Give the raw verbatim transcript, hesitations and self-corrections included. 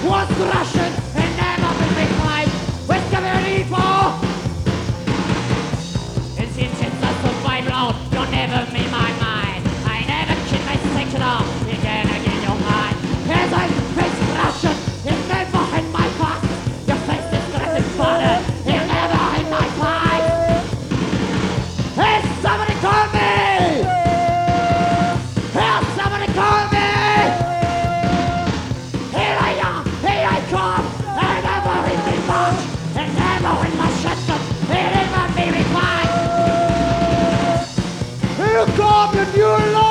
was Russian and never been reclaimed with community for. And since it's a survival, you'll never be my mind. I never kid my sectional, you can again your mind. As I face Russian, it's never in my past. Your face is threatened fodder, it's never in my past. Hey, somebody call me! Hey, somebody call me! Here I am, here I come. I never in my march, and never in my system. It never be required. Here comes the new life.